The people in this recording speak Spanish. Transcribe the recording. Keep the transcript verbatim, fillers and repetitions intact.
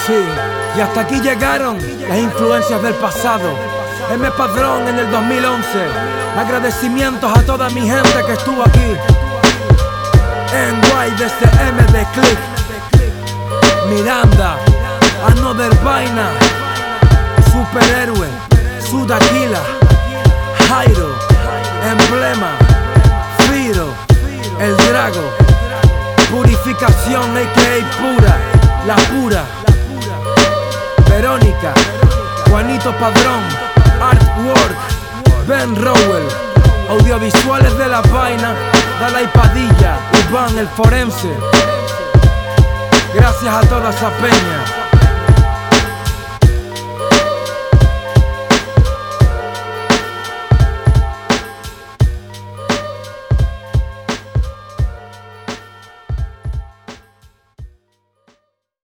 Sí, y hasta aquí llegaron las influencias del pasado. M Padrón en el dos mil once. Agradecimientos a toda mi gente que estuvo aquí. N Y desde M de Click, Miranda, Another Vaina, Superhéroe, Sudaquila, Jairo, Emblema, Firo, El Drago, Purificación a k a. Pura, La Pura, Verónica, Juanito Padrón, Artwork, Ben Rowell, Audiovisuales de la Vaina, Dalai Padilla, Iván el Forense. Gracias a toda esa peña.